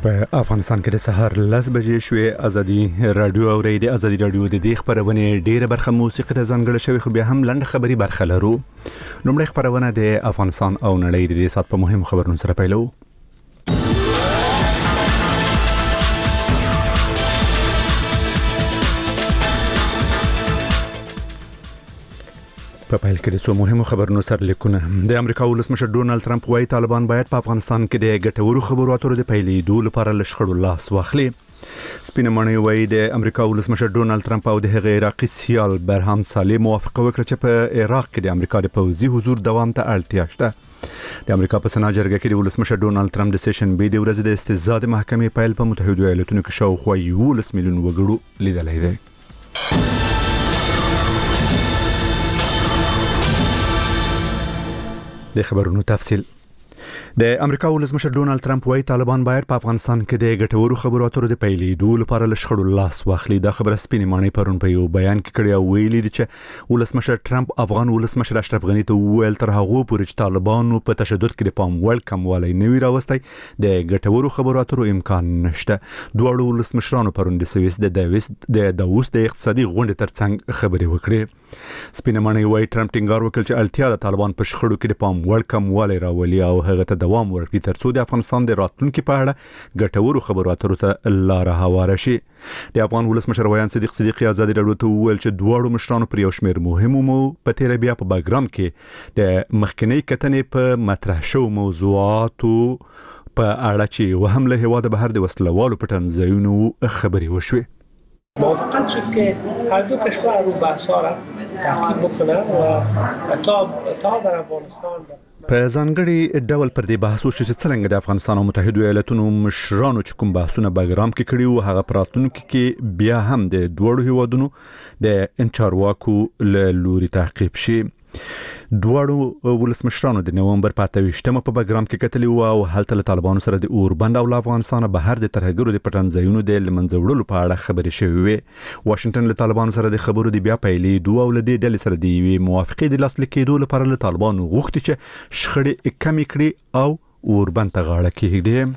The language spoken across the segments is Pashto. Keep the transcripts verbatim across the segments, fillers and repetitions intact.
په افغانستان کې د سحر لس بجې شوې. ازادي رادیو او ریډي ازادي رادیو د دې خبرونه ډیره برخه موسیقي ته ځانګړې شوی، خو بیا هم لنډ خبري برخه لرو. نومړی خبرونه د افغانستان او نړۍ د سات په مهم خبرونو سره پیلو. په پیل کې د څو مهمو خبرونو سره لیکونه. د امریکا ولسمشر ډونالد ټرمپ وايي طالبان باید په افغانستان کې د ګټورو خبرو اترو د پیلېدو لپاره له شخړو لاس واخلي. سپینه ماڼۍ وايي د امریکا ولسمشر ډونالد ټرمپ او د هغې عراقي سیال برهام صالح موافقه وکړه چې په عراق کې د امریکا د پوځي حضور دوام ته اړتیا شته. د امریکا په سنا جرګه کې د ولسمشر ډونالد ټرمپ د سیشن بي د ورځې د استزاد محکمې پیل په متحده ایالاتونو کې شاوخوا یولس میلیون وګړو لیدلی دی. د خبرونو تفصیل. د امریکا ولسمشر ډونالد ټرمپ وايي طالبان باید په افغانستان کې د ګټورو خبرو اترو د پیلېدو لپاره له شخړو لاس واخلي. دا خبره سپینې ماڼۍ پرون په یو بیان کې کړې او ویلي دي چې ولسمشر ټرمپ افغان ولسمشر اشرف غني ته وویل تر هغه پورې چې طالبانو په تشدد کې د پام وړ کموالی نه وي راوستی د ګټورو خبرو اترو امکان نشته. دواړو ولسمشرانو پرون د سویس د داووس د داووس د اقتصادي غونډې ترڅنګ خبرې وکړې. سپینه ماڼۍ وايي ټرمپ ټینګار وکړ چې اړتیا د طالبان په شخړو کې د پام وړ کموالی راولي او هغه ته دوام ورکړي ترڅو د افغانستان د راتلونکي په اړه ګټورو خبرو اترو ته لار هواره شي. د افغان ولسمشر ویان صدیق صدیقی ازادي رادیو ته وویل چې دواړو مشرانو پر یو شمېر مهمو مو په تیر بیا په باګرام کې د مخکنی کتنې په مطرح شو موضوعاتو په اړه چې وهم له هوا د بهر د وسلوالو په تنظیمونو خبرې وشوي. موافقت شد که هر دو کشور رو بحث‌ها را تعقیب بکنن و تا تا در افغانستان په ځانګړي ډول پر دې بحث وشي چې څنګه د افغانستان او متحده ایالاتونو مشرانو چې کوم بحثونه باګرام کې کړي او هغه پراتونکو کې بیا هم د دوړو هیوادونو د انچارواکو له لوري تعقیب شي. دواړو ولسمشرانو د نومبر په اتهشتمه په باګرام کې کتلی و او هلته له طالبانو سره د اوربند او افغانستان بهر د ترهګرو د پټنځایونو د لمنځوړلو په اړه خبرې شوې وي. واشنگټن له طالبانو سره د خبرو د بیا پیلې دوه او له دې ډلې سره د یوې موافقې د لاسلیک کېدو لپاره له طالبانو غوښتي چې شخړې کمې کړي او اوربند ته غاړه کېږدي.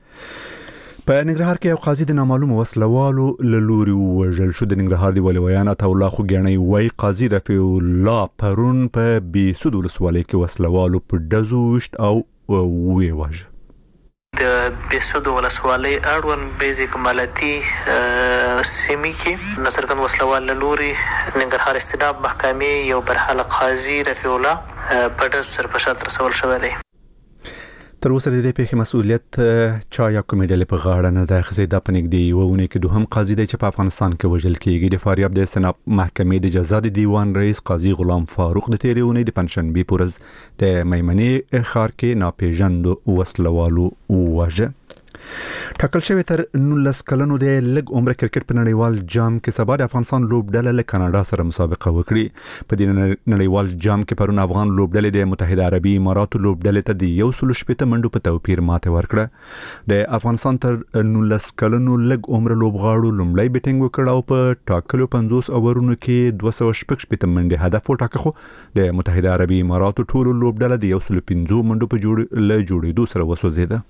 په ننګرهار کې یو قاضي د نامعلوم وسلوالو له لوري ووژل شو. د ننګرهار دی ولویان عطا الله خوګیاڼي وايي قاضي رفیع الله پرون په بیسود ولسوالۍ کې وسلوالو په ډزو وشت او ویواژه. د بیسود ولسوالۍ اړوند بیزیک مالتي سیمې کې نصرګن وسلوال له لوري ننګرهار استیناب محکمې یو برحاله قاضي رفیع الله په ډزو سره په شا رسول شوی دی. تر اوسه د دې پیښې مسؤلیت چا یا کومې ډلې په غاړه نه ده اخیستی. دا په نږدې یوه اونۍ کې دوهم قاضي دی چې په افغانستان کې وژل کېږي. د فاریاب د استیناب محکمې د جزا د دیوان رئیس قاضي غلام فاروق د تېرې اونۍ د پنجشنبې په ورځ د میمنې ښار کې ناپېژاندو وسلوالو وواژه. ټاکل شوی تر نولس کلنو د لږ عمره کرکټ په نړیوال جام کې سبا د افغانستان لوبډله له کاناډا سره مسابقه وکړي. په دې نړیوال جام کې پرون افغان لوبډلې د متحده عربي اماراتو لوبډلې ته د یو سل شپږ منډو په توپیر ماته ورکړه. د افغانستان تر نولس کلنو لږ عمره لوبغاړو لومړی بیټینګ وکړ او په ټاکلو پنځوس اوورونو کې دوه سوه شپږ شپېته منډې هدف وټاکه، خو د متحده عربي اماراتو ټولو لوبډله د یو سل پنځو منډو په جوړ له جوړېدو سره وسوځېده.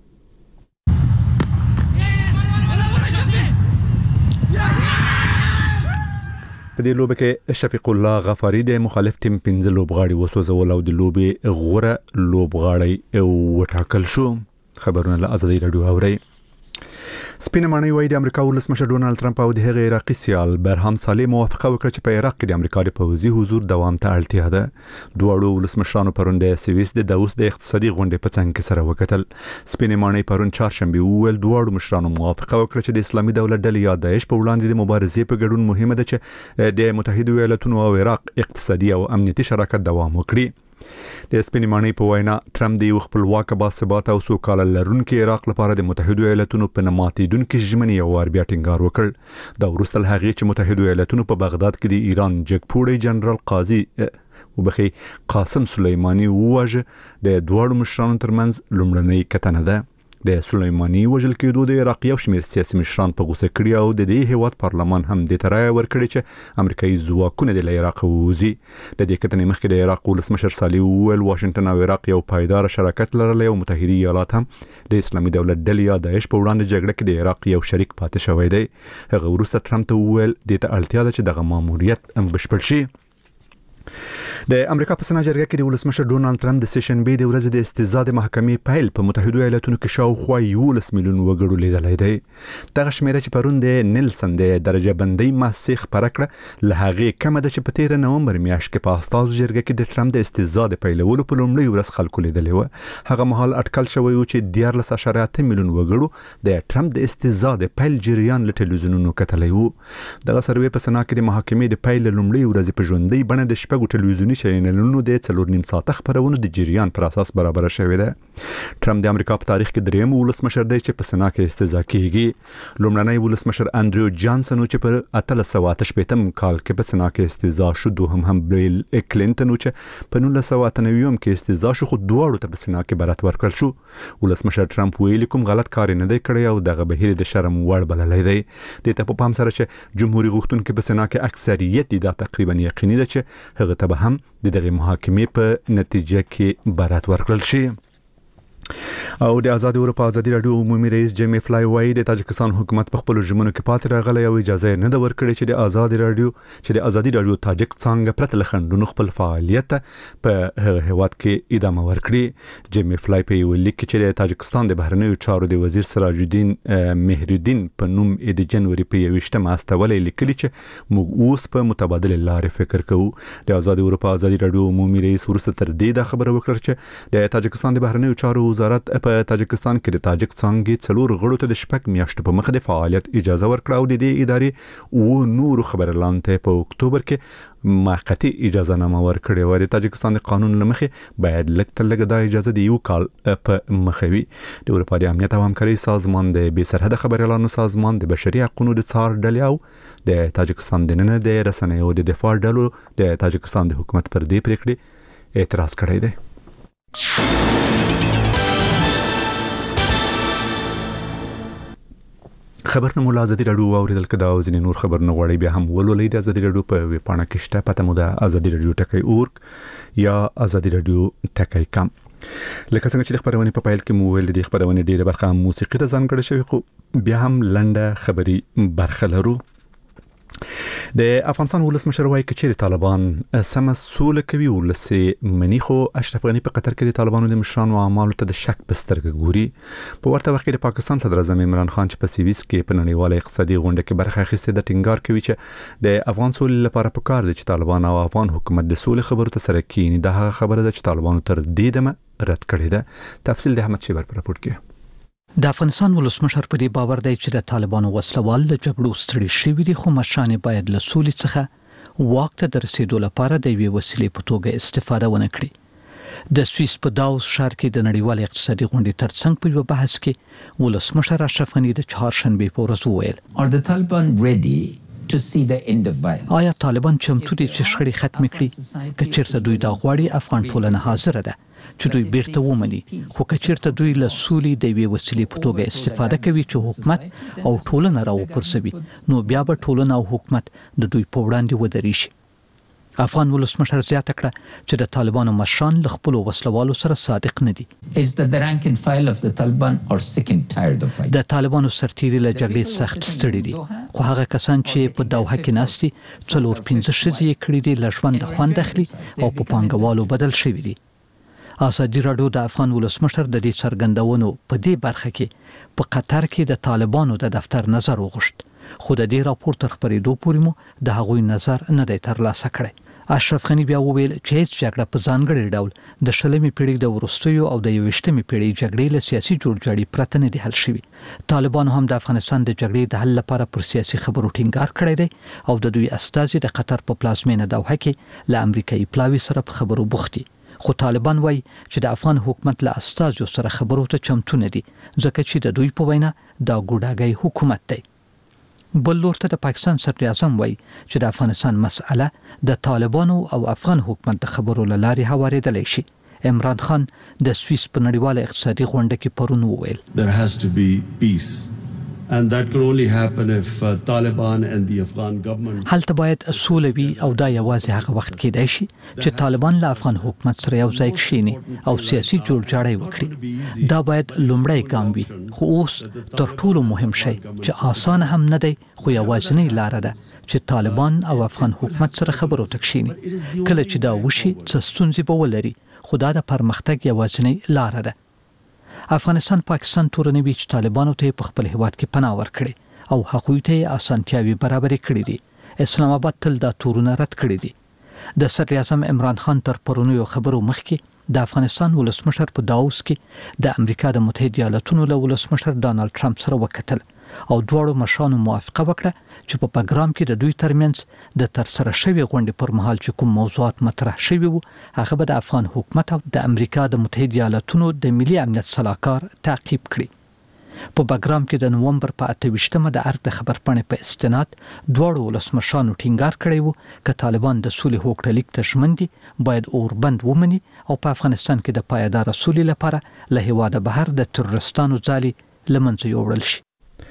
په دې لوبه کې شفیق الله غفاری د مخالف ټیم پنځه لوبغاړي وسوځول او د لوبې غوره لوبغاړی وټاکل شو. خبرونه له ازادي رادیو اوري. سپینه ماڼۍ وايي د امریکا ولسمشر ډونالد ټرمپ او د هغې عراقي سیال برهام صالح موافقه وکړه چې په عراق کې د امریکا د پوځي حضور دوام ته اړتیا ده. دواړو ولسمشرانو پرون د سویس د داووس د اقتصادي غونډې په څنګ کې سره وکتل. سپینه ماڼۍ پرون چهارشنبه وویل دواړو مشرانو موافقه وکړه چې د اسلامي دولت ډلې یا داعش په وړاندې د مبارزې په ګډون مهمه ده چې د متحده ایالاتونو او عراق اقتصادي او امنیتي شراکت دوام وکړي. د سپینې ماڼۍ په وینا ټرمپ د یو خپلواک باثباته او سوکاله لرونکي عراق لپاره د متحده ایالاتونو په نه ماتېدونکي ژمنې یو وار بیا ټینګار وکړ. دا وروسته له هغې چې متحده ایالاتونو په بغداد کې د ایران جګپوړی جنرال قاضي وبخي قاسم سلیمانی وواژه د دواړو مشرانو ترمنځ لومړنۍ کتنه ده. د سلیمانی وژل کېدو د عراق یو شمېر سیاسي مشران په غوسه کړي او د دې هیواد پارلمان هم د ترای ورکړي چې امریکایي ځواکونه د عراق ووزي. د دې کتنې مخکې د عراق ولسمشر صالح وویل واشنگټن او عراق یو پایدار شراکت لرلی او متحده ایالات هم د اسلامي دولت ډلې یا داعش په وړاندې جګړه کې د عراق یو شریک پاتې شوی دی. هغه وروسته ټرمپ ته وویل د ته اړتیا ده چې دغه ماموریت بشپړ شي. د امریکا په سنا جرګه کې د ولسمشر ډونالد ټرمپ د سیشنبې د ورځې د استزاد محکمې پیل په متحده ایالاتونو کې شاوخوا یولس میلیون وګړو لیدلی دی. دغه شمیره چې پرون د نیلسن د درجه بندۍ مؤسسې خپره کړه له هغې کمه ده چې په تیره نومبر میاشت کې په استازو جرګه کې د ټرمپ د استزاد پیلولو په لومړۍ ورځ خلکو لیدلی و. هغه مهال اټکل شوی و چې دیارلس اعشاریه اته میلیون وګړو د ټرمپ د استزاد پیل جریان له ټلویزیونونو کتلی و. دغه سروې په سنا کې د محکمې د پیل لومړۍ ورځې په ژوندۍ بڼه د شپږو ټلویزیوني چینلونو د څلور نیم ساعته خبرونو د جریان پر اساس برابر شوې ده. ټرمپ د امریکا په تاریخ کې دریم ولسمشر دی چې په سنا کې استزا کیږي. لومړنی ولسمشر انډریو جانسن چې په اتلس سوه اته شپېتم کال کې په سنا کې استزا شو، دوهم هم بیل کلینټن چې په نولس سوه اته نوي کې استزا شو، خو دواړو ته په سنا کې برات ورکړل شو. ولسمشر ټرمپ ویلي کوم غلط کار نه دی کړی او دغه بهیر د شرم وړ بللی دی. د ته په پام سره چې جمهوریت غوښتونکو په سنا کې اکثریت دا تقریبا یقیني ده چې هغه ته به هم د دغه محاکمې په نتیجه کې برات ورکړل شي. او د آزاد اروپا ازادي رادیو عمومي رئیس جیمی فلای وای د تاجکستان حکومت په خپل ژمنو کې پاتې راغلی او اجازه نه ده ورکړې چې د آزاد رادیو چې د آزادي رادیو تاجک څنګه پرته له خنډونو خپل فعالیت په هیواد کې ادامه ورکړي. جیمی فلای په یو لیک کې چې د تاجکستان د بهرنیو چارو د وزیر سراج الدین مهرالدین په نوم د جنوري په یوویشتمه استولې لیکلي چې موږ اوس په متبادل لارې فکر کوو. د آزاد اروپا ازادي رادیو عمومي رئیس ورسته تر دې د خبره وکړه چې د تاجکستان د بهرنیو چارو وزارت په تاجکستان کې د تاجک څنګه څلور غړو ته د شپږ میاشتو په مخه د فعالیت اجازه ورکړه او د دې ادارې و نور خبرلان ته په اکتوبر کې موقتی اجازه نامه ورکړې و. د تاجکستان د قانون لمخې باید لږ تر لږه دا اجازه د یو کال په مخه وي. د اروپا د امنیت او همکارۍ سازمان، د بې سرحده خبريالانو سازمان، د بشري حقوقو د څار ډلې او د تاجکستان د نن د رسنیو د دفاع ډلو د تاجکستان د حکومت پر دې پریکړې اعتراض کړی دی. خبرنامو له ازادي رادیو اوریدل کدا او ځینې نور خبرونه غواړي بیا هم ولولئ د ازادي رادیو په ویب پاڼه کې شته، پته مو د ازادي رادیو ټکی اورګ یا ازادي رادیو ټکی کام. لکه څنګه چې د خبرونه په پایل کې مو ویل د خبرونه ډیره برخه موسیقي ته ځانګړې شوی، خو بیا هم لنډه خبري برخه لرو. د افغانستان ولسمشر وایي چې طالبان سم سول کوي ولسي منی، خو اشرف غنی په قطر کې د طالبانو د مشرانو اعمالو ته د شک بسترګ ګوري. په ورته وخت کې د پاکستان صدر اعظم عمران خان چې په سویس کې په نړیواله اقتصادي غونډه کې برخه اخیسته د ټینګار کوي چې د افغان سولې لپاره پکار دي چې طالبان او افغان حکومت د سولې خبرو ته سره کینی. دا هغه خبره ده چې طالبانو تر دې دمه رد کړې ده. تفصیل د احمد شیبر پر راپورټ کې. د افغانستان ولسمشر په دې باور دی چې د طالبانو وسلوال له جګړو ستړي شوي دي، خو مشران باید له سولې څخه واک ته د رسیدو لپاره د یوې وسیلې په توګه استفاده ونه کړي. د سویس په داوس ښار کې د نړیوال اقتصادي غونډې ترڅنګ په یو بحث کې ولسمشر اشرف غنی د چهارشنبه په ورځ وویل: Are the Taliban ready to see the end of violence? آیا طالبان چمتو دي چې شخړې ختم کړي؟ که چیرته دوی دا غواړي، افغان ټولنه حاضر ده چې دوی بیرته ومني، خو که چیرته دوی له سولې د یوې وسیلې په توګه استفاده کوي چې حکومت او ټولنه راوپرځوي، نو بیا به ټولنه او حکومت د دوی په وړاندې ودرېږي. افغان ولسمشر زیاته کړه چې د طالبانو مشران له خپلو وسلوالو سره صادق نه دي. Is that the rank and file of the Taliban are sick and tired of fighting? د طالبانو سرتیري له جګړې سخت ستړي دي، خو هغه کسان چې په دوحه کې ناست دي څلور پنځه ښځې یې کړي دي، له ژونده خوند اخلي او په پانګوالو بدل شوي دي. ازادي رادیو د افغان ولسمشر د دې څرګندونو په دې برخه کې په قطر کې د طالبانو د دفتر نظر وغوښت، خو د دې راپور تر خبرېدو پورې مو د هغوی نظر نه دی ترلاسه کړی. اشرف غنی بیا وویل چې هیڅ جګړه په ځانګړي ډول د شلمې پیړۍ د وروستیو او د یوویشتمې پیړۍ جګړې له سیاسي جوړجاړي پرته نه دی حل شوی. طالبانو هم د افغانستان د جګړې د حل لپاره پر سیاسي خبرو ټینګار کړی دی او د دوی استازي د قطر په پلازمینه دوحه کې له امریکایي پلاوي سره په خبرو بوخت دي. خو طالبان وایي چې د افغان حکومت له استازو سره خبرو ته چمتو نه دي، ځکه چې د دوی په وینا دا ګوډاګی حکومت دی. بل لور ته د پاکستان صدر اعظم وایي چې د افغانستان مسأله د طالبانو او افغان حکومت د خبرو له لارې هوارېدلی شي. عمران خان د سویس په نړیواله اقتصادي غونډه کې پرون وویل There has to be peace and that can only happen if uh, Taliban and the Afghan government هلته باید سوله وي او دا یوازې هغه وخت کېدای شي چې طالبان له افغان حکومت سره یو ځای کښیني او سیاسي جوړجاړی وکړي دا باید لومړی ګام وي خو اوس تر ټولو مهم شی چې آسان هم نه دی خو یوازینۍ لاره ده چې طالبان او افغان حکومت سره خبرو ته کښیني کله چې دا وشي څه ستونزې به ولري خو دا د پرمختګ یوازینۍ لاره ده افغانستان پاکستان تورنوي چې طالبانو ته په خپل هیواد کې پناه ورکړي او هغوی ته اسانتیاوي برابرې کړې دي اسلام آباد تل دا تورونه رد کړی دي د صدر اعظم عمران خان تر پرونیو خبرو مخکې د افغانستان ولسمشر په داوس کې د امریکا د متحده ایالاتونو له ولسمشر ډانلډ ټرمپ سره وکتل او دواړو مشرانو موافقه وکړه چې په پروګرام کې د دوی ترمنځ د ترسره شوی غونډې پر مهال چې کوم موضوعات مطرح شوي وو هغه به د افغان حکومت او د امریکا د متحده ایالاتونو د ملي امنیت صلاحکار تعقیب کړي په پروګرام کې د نومبر په اته ویشتمه د ارګ د خبرپاڼې په استناد دواړو ولسمشرانو ټینګار کړی وو چې طالبان د سولې هوکړه لیک ته ژمن دي باید اوربند ومني او په افغانستان کې د پایدار سولې لپاره له هیواده بهر د تروریستانو ځالي لمنځه یوړل شي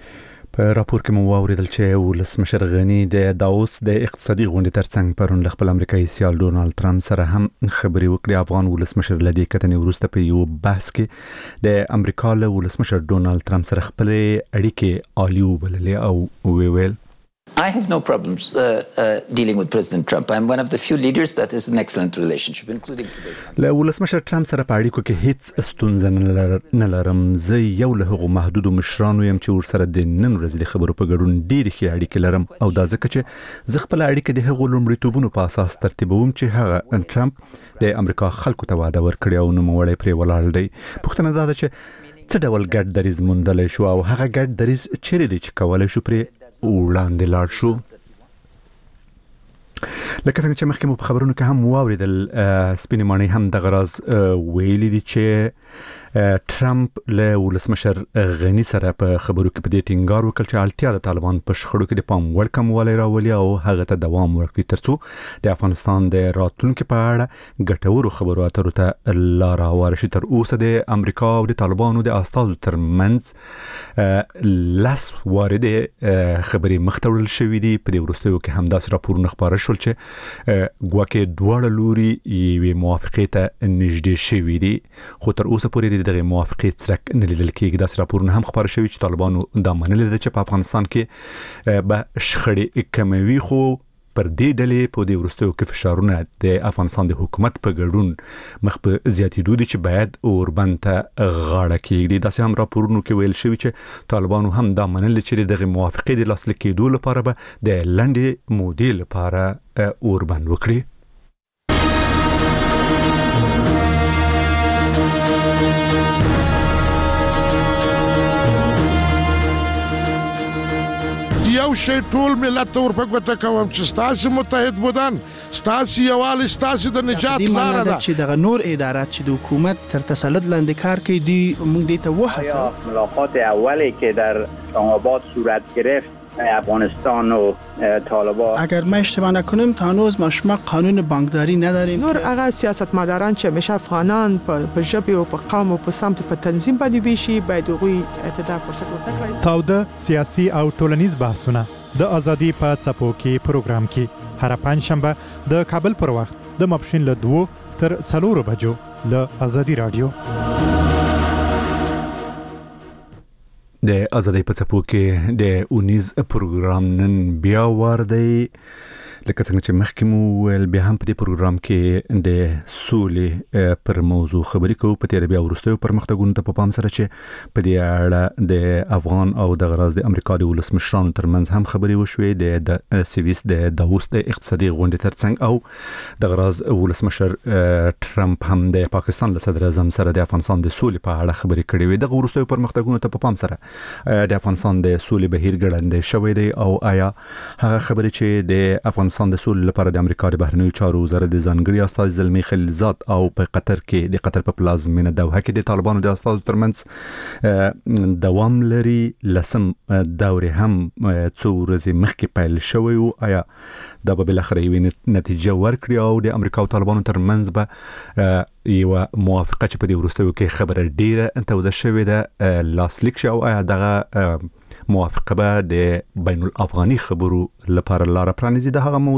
په راپور کې مو واوریدل چې ولسمشر غنی د داوس د اقتصادي غونډې ترڅنګ پرون ل خپل امریکایي سیال ډونالد ټرمپ سره هم خبرې وکړې افغان ولسمشر لدی کتنې وروسته په یو بحث کې د امریکا له ولسمشر ډونالد ټرمپ سره خپل اړیکې عالی وبللې او ویل I have no problems uh, uh, dealing with President Trump. I'm one of the few leaders that is an excellent relationship, including today's conference. له ولسمشر ټرمپ سره په اړیکو کې هیڅ ستونزه نه لرم زه یو له هغو محدودو مشرانو یم چې ورسره د نن ورځې د خبرو په ګډون ډېرې ښې اړیکې لرم او دا ځکه چې زه خپل اړیکې د هغو لومړیتوبونو په اساس ترتیبوم چې هغه ټرمپ د امریکا خلکو ته وعده ورکړې او نوموړی پرې ولاړ دی پوښتنه دا ده چې څه ډول ګډ دریځ موندلی شو او هغه ګډ دریځ چیرې دی چې کولی شو پرې وړاندې لاړ شو لکه څنګه چې مخکې مو په خبرونو کې هم واوریدل سپینې ماڼۍ هم دغه راز ویلي دي چې ټرمپ له ولسمشر غنی سره په خبرو کې په دې ټینګار وکړ چې اړتیا د طالبان په شخړو کې د پام وړ کموالی راولي او هغه ته دوام ورکړي ترڅو د افغانستان د راتلونکي په اړه ګټورو خبرو اترو ته لار هواره شي تر اوسه د امریکا او د طالبانو د استازو ترمنځ لاس وارد خبرې مخته وړل شوې دي په دې وروستیو کې هم داسې راپورونه خپاره شول چې ګواکې دواړه لوري یوې موافقې ته نږدې شوي دي خو تر اوسه پورې دغه موافقې څرک نه لیدل کېږي داسې راپورونه هم خپاره شوي چې طالبانو دا منلي ده چې په افغانستان کې به شخړې کموي خو پر دې ډلې په دې وروستیو کې فشارونه د افغانستان د حکومت په ګډون مخ په زیاتېدو دي چې باید اوربند ته غاړه کېږدي داسې هم راپورونو کې ویل شوي چې طالبانو هم دا منلي چې دغه موافقې د لاسلیک کېدو لپاره به د لنډې مودې لپاره اوربند وکړي یو شی ټول ملت ور په ګوته کوم چې ستاسو متحد بودن ستاسو یوال ستاسو د نجات لاره ده چې د نور ادارات چې د حکومت تر تسلط لاندې کار کوي دی موږ دې ته وحسه ملاقات اولی که در اسلام آباد صورت گرفت افغانستان و طالبان اگر ما اشتباه نکنم تا هنوز ما شما قانون بانکداری نداریم نور هغه سیاستمداران چې همیشه افغانان په ژبه او په قوم او په سمت په تنظیم باندې ویشي باید هغوی ته فرصت ورکړي تاوده سیاسي او ټولنیز بحثونه د ازادي په څپو کې پروګرام کې هر پنځشنبه د کابل پر وخت د ماپښین له دوه تر څلورو بجو له ازادي رادیو د ازادۍ په څپو کې د اونیز پروګرام نن بیا وار دی لکه څنګه چې مخکې مو ویل بیا هم په دې پروګرام کې د سولې پر موضوع خبرې کوو په تېره بیا وروستیو پرمختګونو ته په پام سره چې په دې اړه د افغان او دغه راز د امریکا د ولسمشرانو ترمنځ هم خبرې وشوې د سویس د داووس د اقتصادي غونډې ترڅنګ او دغه راز ولسمشر ټرمپ هم د پاکستان له صدر اعظم سره د افغانستان د سولې په اړه خبرې کړې وې دغه وروستیو پرمختګونو ته په پام سره د افغانستان د سولې بهیر ګړندی شوی دی او آیا هغه خبرې چې د افغانستان افغانستان د سولې لپاره د امریکا د بهرنیو چارو وزارت د ځانګړي استازي زلمی خلیلزاد او په قطر کې د قطر په پلازمینه دوحه کې د طالبانو د استازو ترمنځ دوام لري. لسم دورې هم څو ورځې مخکې پیل شوی و. آیا دا به بالاخره یوه نتیجه ورکړي او د امریکا او طالبانو ترمنځ به یو موافقه چې په دې وروستیو کې خبره ډیره توده شوې ده لاسلیک شي او آیا دغه موافقه به د بین الافغاني خبرو لپاره لار پرانیزي؟ د هغه